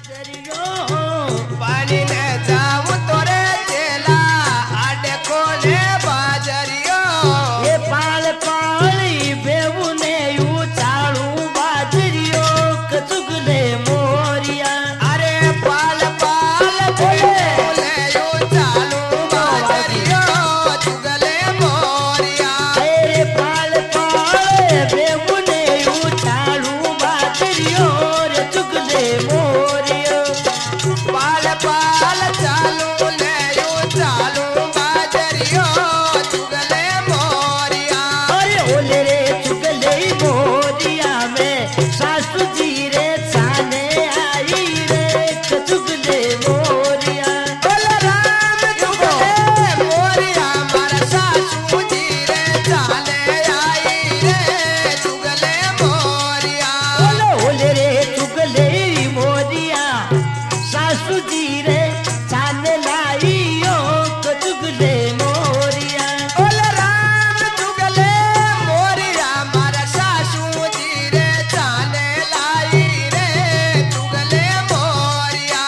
पानी ने जाऊं तोरे चेला आडे कोले बाजरियो ये पाल पाली बेबू ने यू चालू बाजरियो कचुगले मोरिया अरे पाल पाल बोले यू चालू बाजरियो चुगले मोरिया अरे पाल पाल बेबू ने यू चालू बाजरियो रे चुगले मोरिया पाल पाल चालू ले यू चालू बाजरियो चुगले मोरिया अरे ओले रे चुगले मोरिया में सासू जी रे छाने आई रे चुगले मोरिया बोले राम चुगले मोरिया मारा सासू जी रे चाले आई रे चुगले मोरिया ओले रे चुगले मोरिया सासू जी रे छाने लाई ओ चुगले मोरिया बोले राम चुगले मोरिया मारा सासू जी रे चाले लाई रे चुगले मोरिया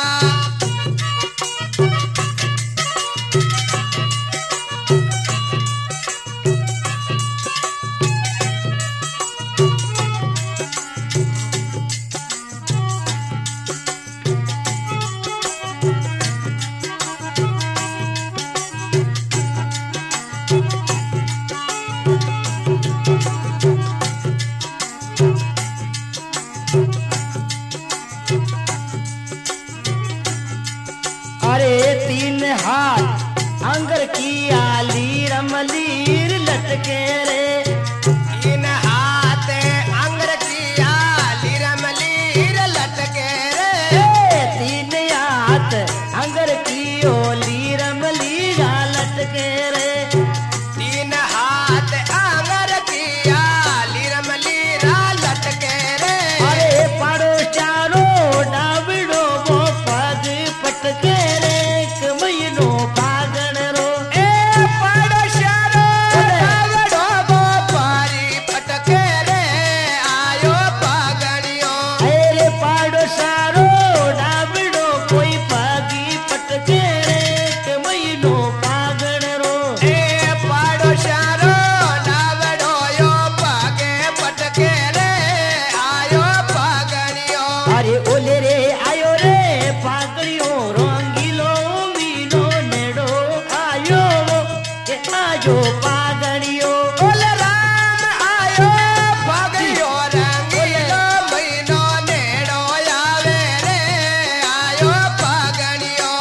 अरे तीन हाथ अंगर की आली रमलीर लटके रे इन हाथ अंगर किया लीरमलीर लटके रे तीन हाथ अंगर की ओली रमलीरा लटके रे तीन हाथ अंगर किया लीरमलीरा लटके रे अरे पाड़ो चारो डाबड़ो वो पग पटके रे कमयनो पागण रो ए पड़ोसियारो डावड़ो वो पारी फटके रे आयो पागणियो अरे पाड़ो सारो डाबड़ो कोई पागी पटके रे कमयनो पागण रो ए पड़ोसियारो डावड़ो यो पागे फटके रे आयो पागणियो अरे ओले रे आयो रे पागड़ियो रंगीलो मीनो नेड़ो आयो के आयो पागड़ियो बोले राम आयो पागड़ियो रंगीलो महीनो नेड़ो आवे रे आयो पागड़ियो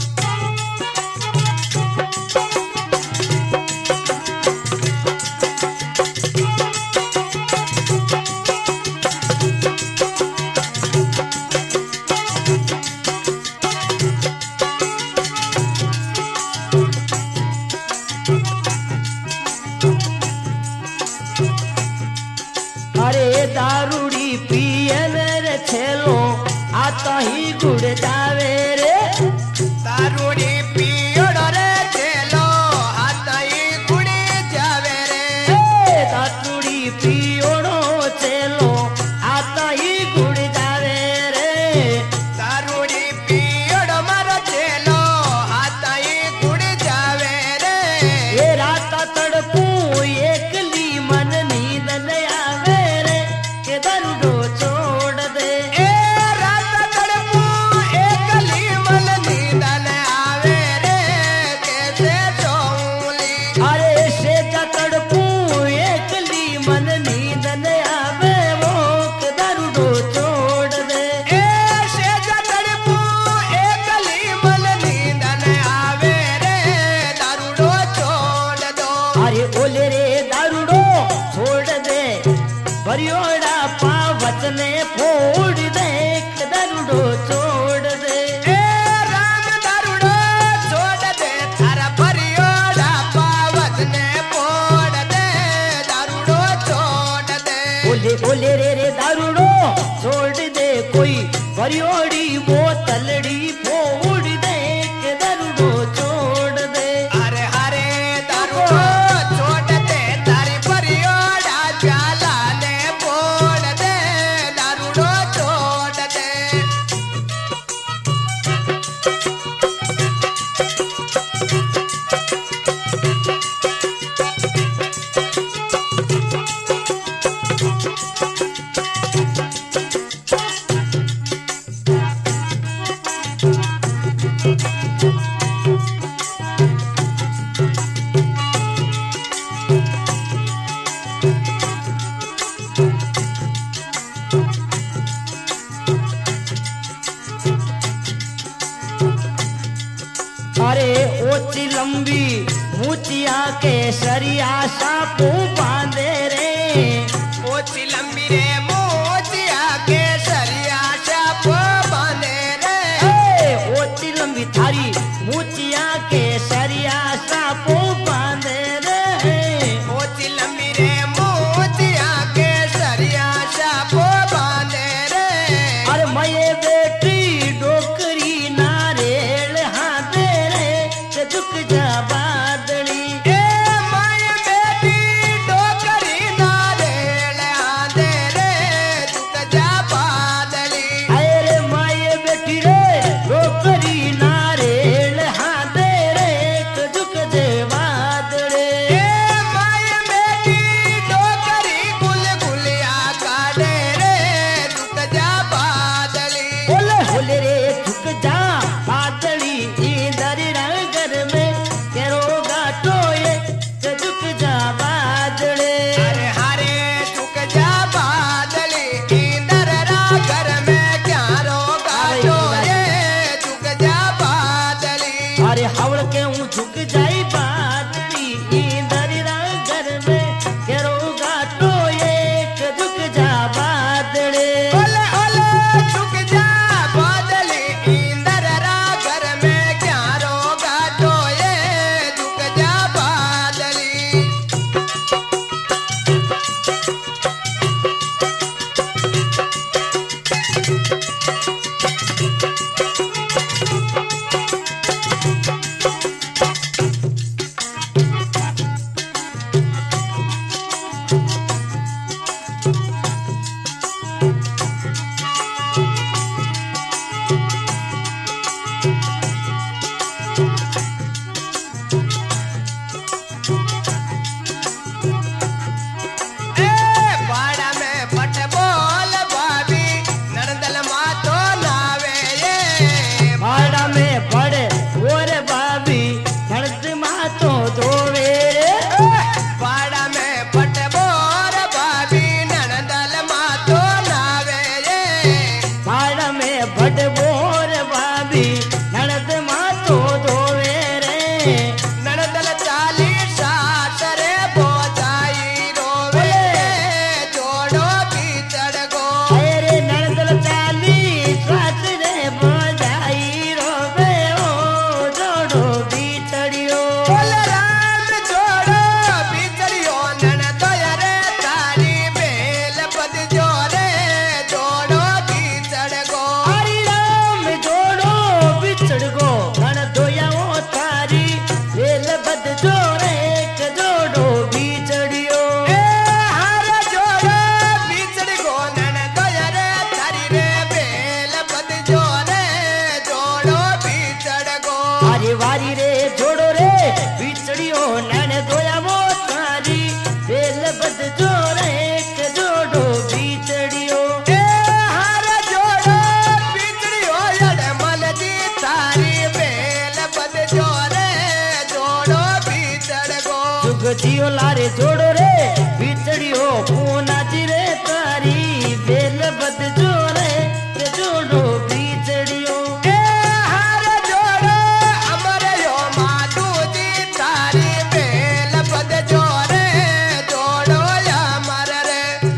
अरे दारूड़ी पियन रे छेलो आता ही गुड़ जावे रे दारूड़ी पियोड़ो रे चेलो हाथाई गुड़ी जावे रे दारूड़ी पियोड़ो छेलो आता ही गुड़ जावे रे दारूड़ी पियोड़ो मारो चेलो हाथाई गुड़ी जावे रे ये रात तड़पू एकली मन नींद न आवे रे के दरुडो छोड़ दे ए रात तड़पू एकली मन नींद न आवे रे कैसे चौली अरे से तड़पू एकली मन नींद न आवे वो के दरुडो छोड़ दे ए सेज तड़पू एकली मन नींद न आवे रे दारूड़ो छोड़ दो अरे ओले रे दारुडो छोड़ दे बरियोड़ा पावत ने फोड़ दे के दरुडो छोड़ दे ए राम दारूड़ो छोड़ दे थारा परियोड़ा पावत ने फोड़ दे दारूड़ो छोड़ दे ओले ओले रे दारुडो छोड़ दे कोई बरियोड़ी बोतलड़ी फोड़ दे के दरुडो छोड़ दे अरे हरे दारूड़ो छोड़ दे तारी परियोड़ा जाला ने फोड़ दे दारूड़ो छोड़ दे ओची लंबी मूचिया के सरिया सापू बांधे रे ओची लंबी रे मोचिया के सरिया साप बांधे रे ओची लंबी थारी मूचिया के सरिया सापू बांधे रे ओची लंबी रे मोचिया के सरिया साप बांधे रे अरे मये बेटी डोकरी नारेल हाथे रे ते झुक जा बादली ए माय बेटी डोकरी नारेल आंधे रे झुक जा बादली अरे माये बेटी रे डोकरी नारेल हाथे रे ते झुक जे बादले ए माय बेटी डोकरी गुल गुलिया काले रे झुक जा बादली बोले होले रे झुक जा बादली इधर नगर में केरो गाटो ये ते झुक जा बादले अरे हरे झुक जा बादली इंदर रा घर में क्या रोगा जो ये झुक जा बादली अरे हवड़ के हूँ झुक जाई बादली इधर नगर में केरो गाटो ये ते झुक जा बादले ओले ओले झुक जा बादली इंदर रा घर में क्या रोगा जो ये झुक जा बादली ए पाड़ा में पट बोल भाभी नरदल मातो नावे ये भाड़ा में पड़े और भाभी धड़क मातो धोवे रे पाड़ा में पट बोर भाभी नरदल मातो नावे ये भाड़ा में भट बोर भाभी नड़द मातो धोवे रे नरदल चाली सास रे बोझाई रोवे जोड़ो कीचड़ गो अरे नड़दल चाली सास रे बजाई रोवे ओ जोड़ो बीतड़ियो बोल राम जोड़ो बिचड़ियो नन दोयरे तारी बेल पद जोरे जोड़ो कीचड़ गो हरि राम जोड़ो बिछड़ गो गण दोयाओ तारी रेल बद जोरे के जोड़ो बीचड़ियो ए हर जोड़ो बिचड़ गो नन दोयरे तारी रे बेल पद जोरे जोड़ो बिचड़ गो हरि वारी रे जोड़ो रे बिछड़ियो नैन दोयाओ तारी रेल बद जोरे के जोड़ो बीचड़ियो ए हर जोड़ो बिचड़ियो यड़मल दी तारी बेल पद जोरे जोड़ो बिचड़ गो जुग जियो लारे जोड़ो रे बिछड़ियो पूना जी रे तारी रेल बद जोरे के जोड़ो बीचड़ियो ए हर जोड़ो अमर यो माधु जी तारी बेल पद जोरे जोड़ो अमर रे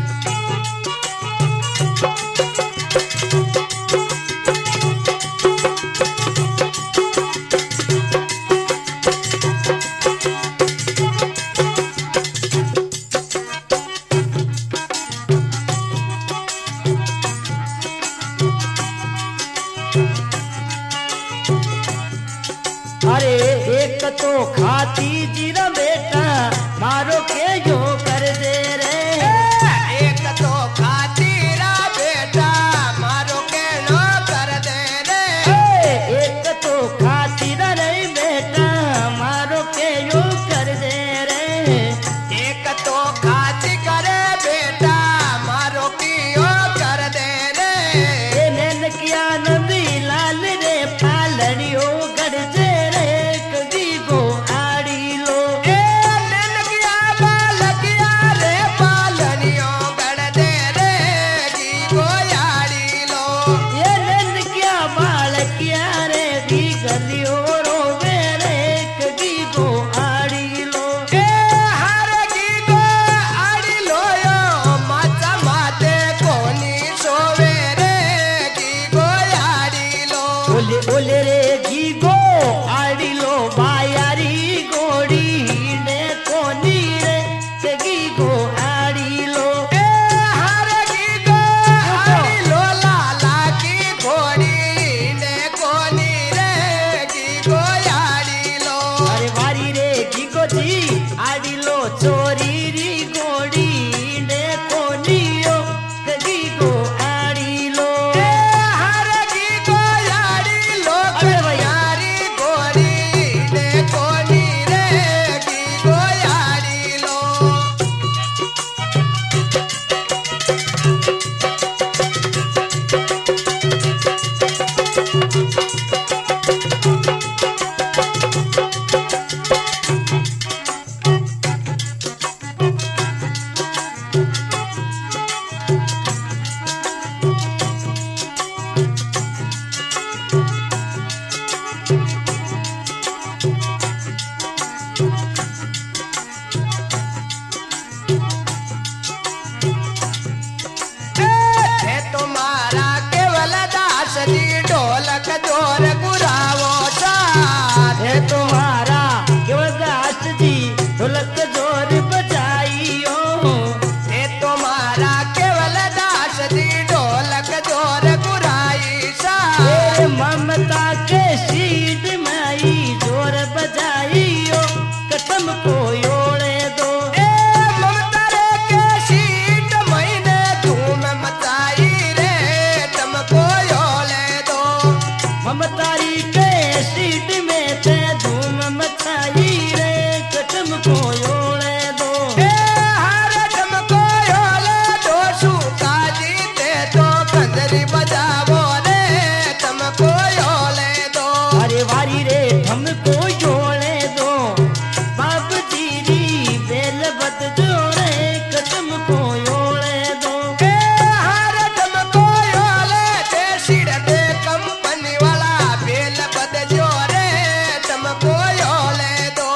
अरे एक तो खाती जीरा बेटा मारो के यो कर दे रे एक तो खातीरा बेटा मारो के नो कर दे रे एक तो खाती नहीं बेटा मारो के यो कर दे रे एक तो खाती करे बेटा मारो कियो कर दे रे ए नैन किया नंदी लाल रे पालनियो गड़ जे रे कभी को आड़ी लो ए नन किया बालक दी ढोलक जोर गुराई सा ए ममता के सीट में आई जोर बजाइयो कसम को ओले दो। ए ममता रे के सीट महीने धूम मचाई रे तुमको ओले दो। ममतारी के सीट में ते धूम मचाई रे कसम को ओले दो। ए हर तुमको ओले दो सूखा जीते तो कंजरी बजावो रे तुमको ओले दो। अरे वारी रे हमको जोड़े दो बाप दीदी बेल बद जोड़े कसम को ओले दो। ए हर तुमको ओले दे सिर दे कंपनी वाला बेल बद जोरे तुमको ओले दो।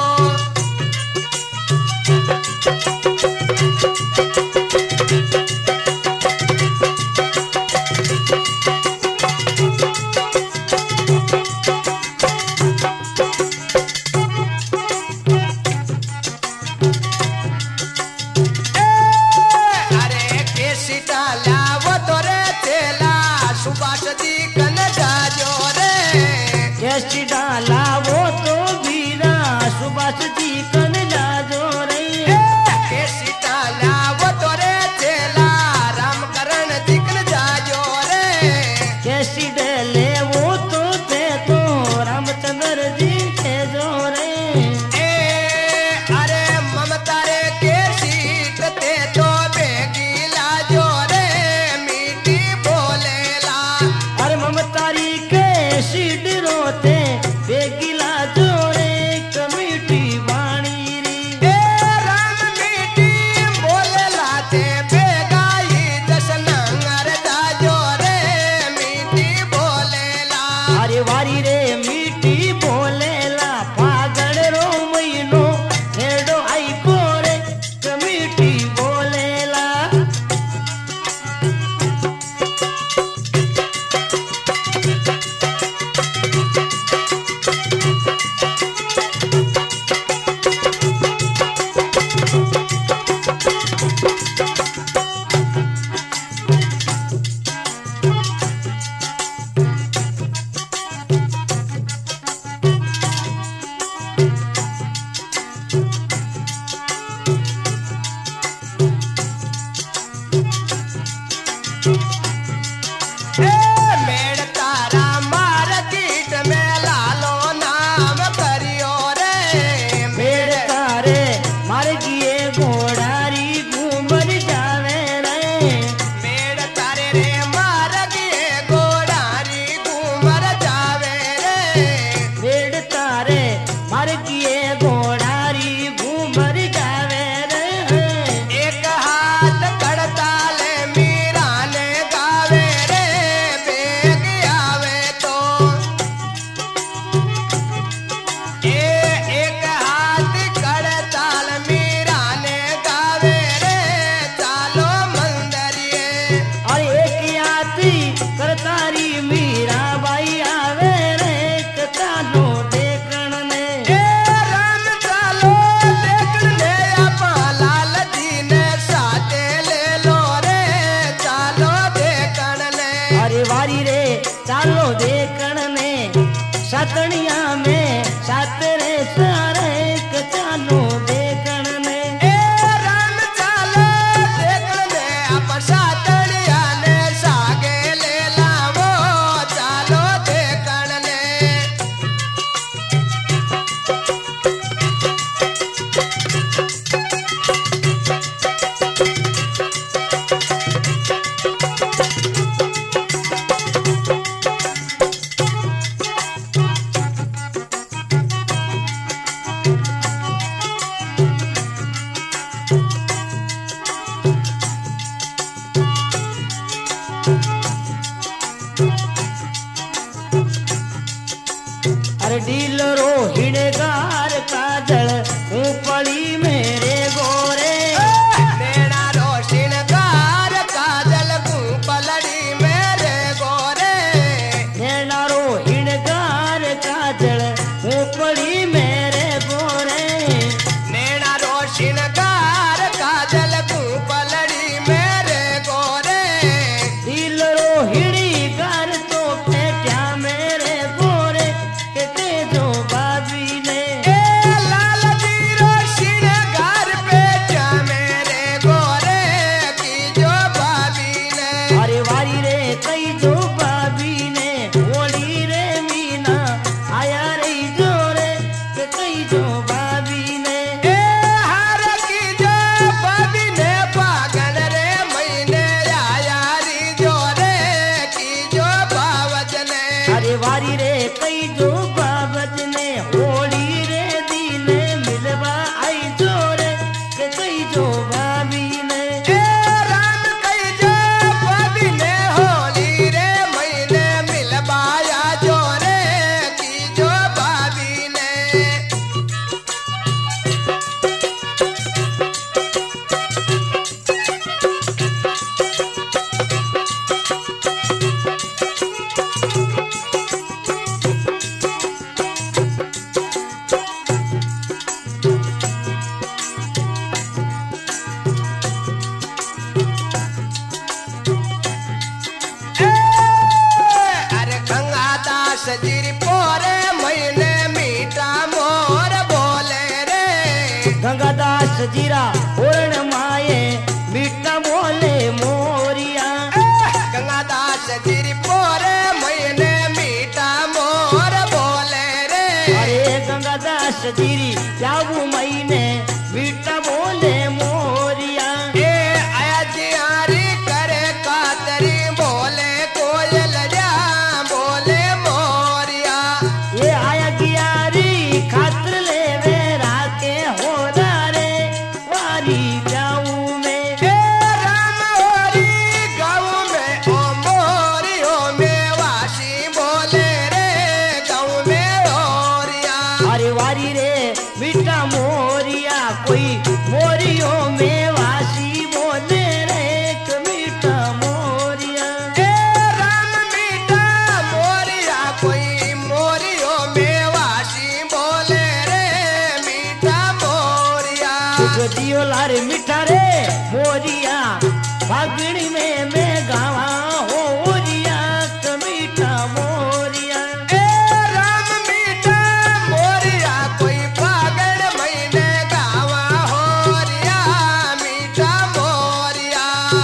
अरे केसी डाला वो तोरे तेला सुभाष जी कन जाजो रे। कैसी डाला वो तो वीरा सुभाष जी कन लाजो रे। केसी डाला वो तोरे तेला राम करण जी कन जाजो रे। कैसी डले वो तो थे तो रामचंद्र जी के जोरे। ए अरे ममता रे केसी ते तो बेगीला जो रे मीठी बोलेला। अरे ममतारी के सीड रोते बेगिला जोड़े कमीटी वाणी री। ए राम मीठी बोलेला ते बेगाई जसनंगर जाजो रे मीठी बोलेला। अरे वारी रे मीठी बोलेला फागण रो महीनो हेडो आई कोरे कमीटी बोलेला। ए मेड़ तारा मार्केट में लालो नाम करियो रे। मेरे तारे मर गिए घोड़ारी घूमर जावे रे। मेड़ तारे रे मार गिए गोड़ारी घूमर जावे रे। मेरे तारे मर गिए घोड़ारी घूमर जावे रे। एक हाथ कड़ताले मीरा ने गावे रे बेग आवे तो। एक हाथ कड़ताल मीरा ने गावे रे चालो मंदरिए। और एक यात्री करतारी मीरा बाई आवे रे कतानो देखण ने। ए राम चालो देखण ले आपा लाल जी ने साथे ले लो रे चालो देखण ले। अरे वारी रे चालो देखण ने सतनिया में सात रे सारे कचानो देखण ने। ए राम चालो देखण ले आपा सातड़िया ने सागे ले लावो चालो देखण ले। जो बाबत ने होली रे दीने मिलवा आई जोरे के कई जो भाभी ने राम कई जो भाभी ने होली रे महीने मिलवाया जोरे की जो भाभी ने सजीरी पोरे महीने मीठा मोर बोले रे गंगादास जीरा ओरण माए मीठा बोले मोरिया गंगादास जीरी पोरे महीने मीठा मोर बोले रे अरे गंगादास जीरी जाऊ महीने मीठा बोले मोरिया आया जियारी करे कातरी बोले कोयल जा बोले खातर ले वे राके हो रे वारी जाऊं में राम होरी गाँव में ओ मोरियो में वासी बोले रे गाँव में होरिया अरे वारी रे मीठा मोरिया कोई मोरियो में वासी बोले रे एक मीठा मोरिया राम मीठा मोरिया कोई मोरियो में वासी बोले रे मीठा मोरिया दियो लारे मीठा रे मोरिया फागणी में मैं गावा हो रिया मीठा मोरिया राम मीठा मोरिया कोई फागण महीने गावा होरिया मीठा मोरिया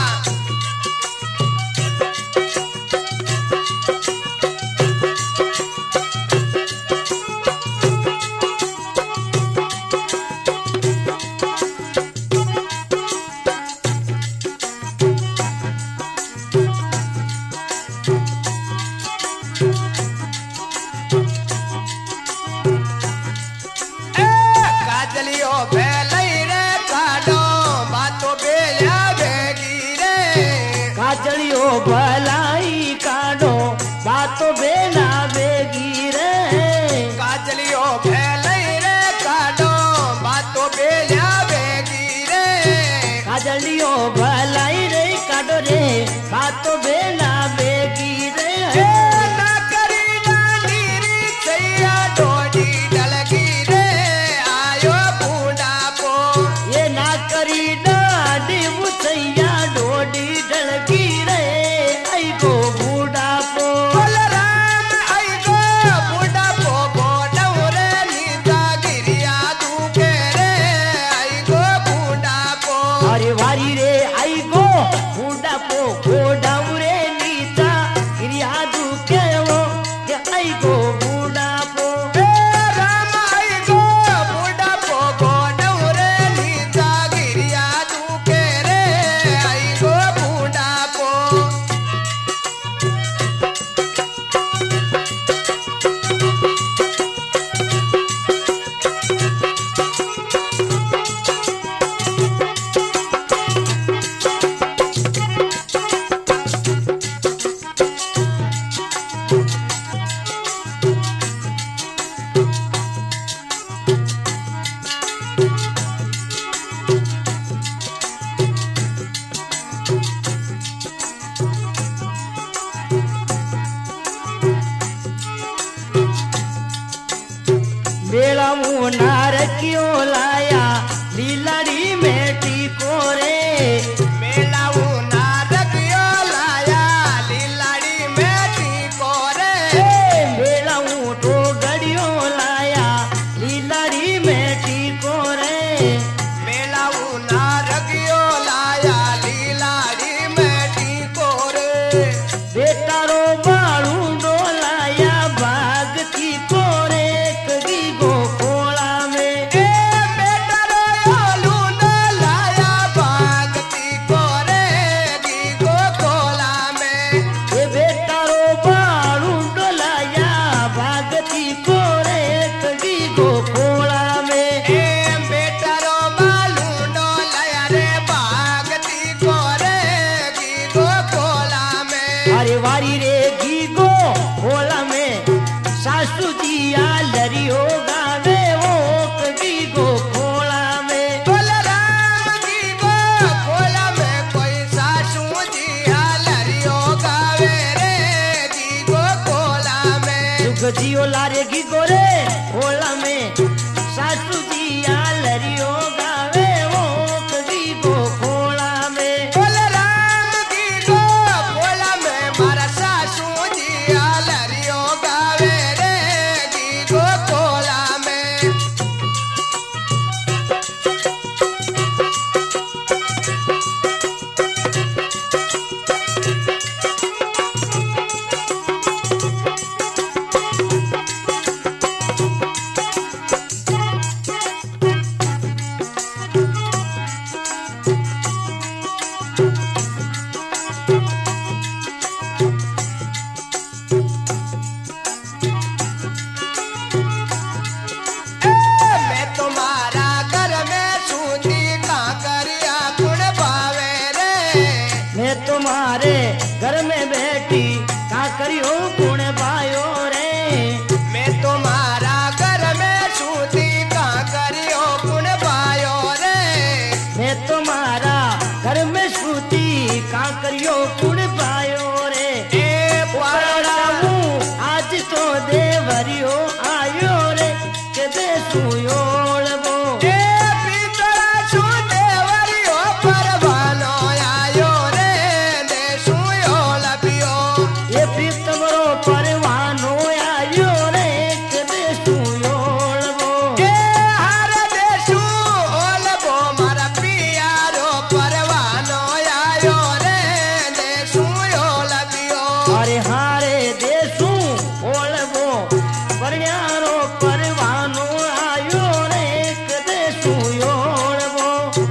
काजलियो भेलई रे काडो बातो बेया बेगी रे काजलियो भलाई काढो बातो बेला बेगी रे काजलियो भेलई रे काडो बातो बेया बेगी रे काजलियो भलाई रे काढो रे बातो बेला बेगी रे ना करी ना नीरी सैया डोडी डलगी रे आयो बूढ़ा पो ये ना करी डाडी मुसैया डोडी ढलकी रे आई गो बूढ़ा पो बोल राम आई गो बूढ़ा पो गोडौ रे नीता गिरिया दुके रे आई गो बूढ़ा पो अरे वारी रे आई गो बूढ़ा पो गोडाऊ रे नीता गिरिया दुके वो के आई गो बूढ़ा पो राम आई गो बूढ़ा पो गोडौ रे नीता गिरिया दुके रे आई गो बूढ़ा पो बेला मुनार क्यों लाया लीलाड़ी में टीको रे मेला नार कियो लाया लीलाड़ी में टीको रे बेला तो गड़ियों लाया लीलाड़ी में टीको रे मेला नार कियो लाया लीलाड़ी में टीको रे बेटा रो बाड़ू डोलाया बाग की कोरे कगी गो खोला में बेटा रो लाया बाग टीको रे गी गो कोला में ये बेटा रो बाड़ू डोलाया बाग वारी रे गीगो खोला में सासू जी आ लरियो गावे ओ गीगो खोला में बोल राम की गो खोला में कोई सासू जी हालरियो गावे रे की गो खोला में दुख जियो लारे गीगो रे खोला में सासू जी आ लरियो गावे ओ गीगो खोला में बोल राम की गो खोला में मारा सासू जी हालरियो गावे रे की गो खोला में मैं तुम्हारा घर में सूती का करिया गुण पावे रे मैं तुम्हारे घर में बैठी का करियो गुण पायो रे मैं तुम्हारा घर में सूती का करियो गुण पायो रे मैं तुम्हारा घर में सूती का करियो गुण पायो रे ए पड़ाऊ आज तो देवरियो आयो रे के दे सुयोड़बो ए पीतरा सु देवरियो परवानो आयो रे देसु यो लबियो ये प्रीतमरो परवानो आयो रे के दे सुयोड़बो ए हर देसु ओलबो मारा पियारो परवानो आयो रे देसु यो लबियो अरे हारे देसू ओळबो परण्यारो परवानो आयो रे के देसू ओळबो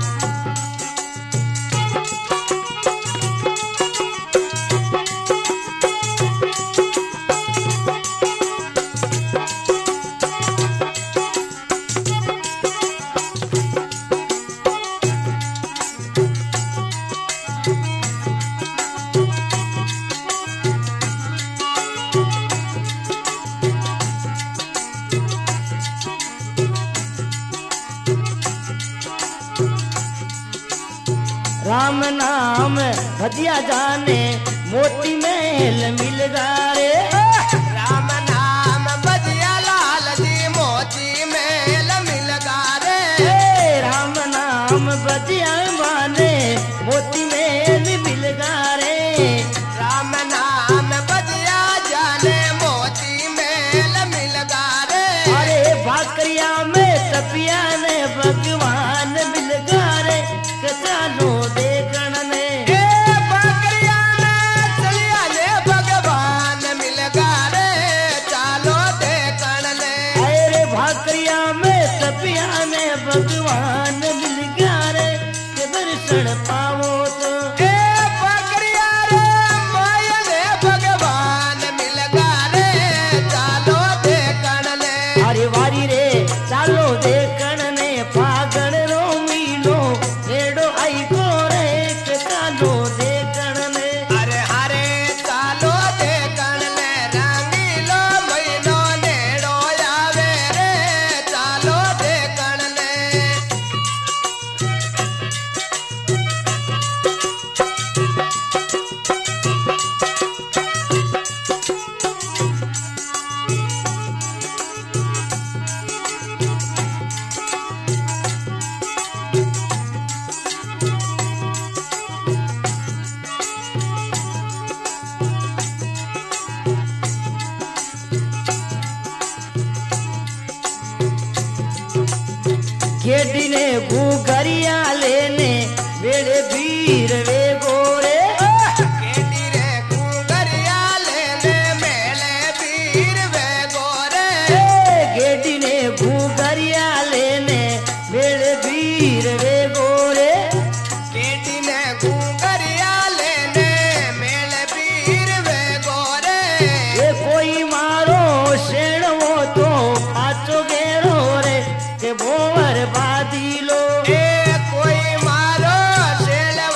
राम नाम भजिया जाने मोती महल मिल रे राम नाम बजिया लाल जी मोती मेल मिल गारे राम नाम भजिया माने मोती महल मिल रे राम नाम बजिया जाने मोती मेल मिल गारे अरे भाकरिया में तपिया ने भगवान मिल रे कचालो देखण ने ए बकरिया में चलिया ले भगवान मिल गारे चालो देखण ले अरे भाकरिया में तपिया ने भगवान मिल रे के दर्शन पावो तो ए बकरिया रे माया ले भगवान मिल गारे चालो देखण ले अरे वारी रे चालो देखण ने फागण रो मीलो नेड़ो आई को रे के चालो देखण ने अरे हरे चालो देखण ले रंगीलो महीनो नेड़ो आवे रे चालो देखण ले गेडी ने गुगरिया लेने वेड़े वीर वे गोरे केटी रे कुंगरिया लेने मेले वीर वे गोरे गेडी ने गुगरिया लेने वेड़े वीर वे गोरे केटी ने कुंगरिया लेने मेले वीर वे गोरे ये कोई मारो शेणवो तो पाचो गेरो रे के बोवर बादी लो ए कोई मारो शेल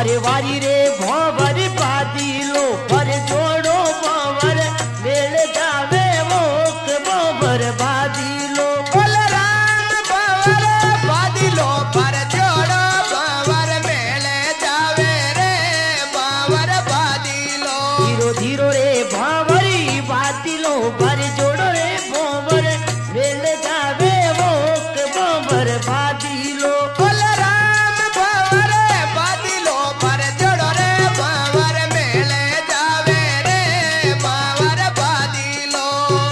अरे वारी रे भंवर बादी लो पर जोड़ो भंवर मेल जावे वोक भंवर बादी लो बोल राम भंवर बादी लो पर जोड़ो भंवर मेले जावे रे भंवर बादी लो धीरो धीरो रे भंवरी बादी लो पर जोड़ो रे भंवर मेल जावे वोक भंवर बादी लो बोल राम भंवर बादी लो पर जोड़ो रे भंवर मेले जावे रे भंवर बादी लो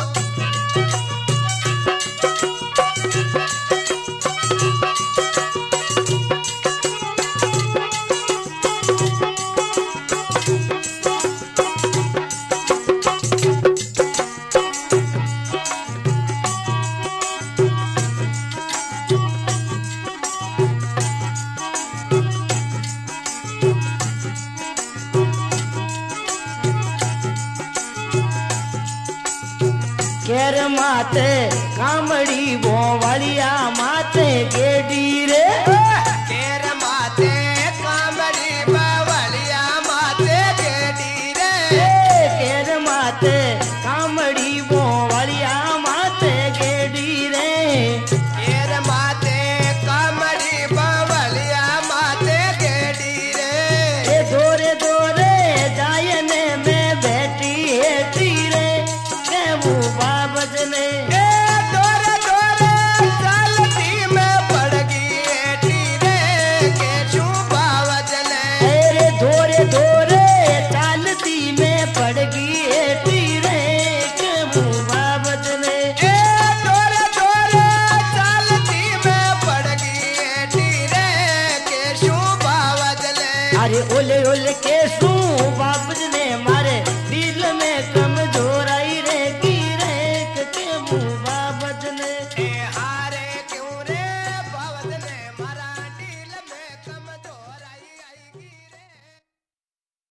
केर माते कामड़ी वो वालिया माते गेडी रे केर माते कामड़ी बवलिया माते गेडी रे केर माते कामड़ी वो वालिया माते गेडी रे केर माते कामड़ी बवलिया माते गेडी रे ए दोरे दोरे जायने में बैठी हेठी रे के मुबा बजने ए दोरे दोरे चलती में पड़ गई एठी रे के शुभा वजले अरे दोरे दोरे चालती में पड़ गई हेठी रे के मुबा बजने ए दोरे दोरे चलती में पड़ गई एठी रे के शुभा वजले अरे ओले ओले के सू बाबज ने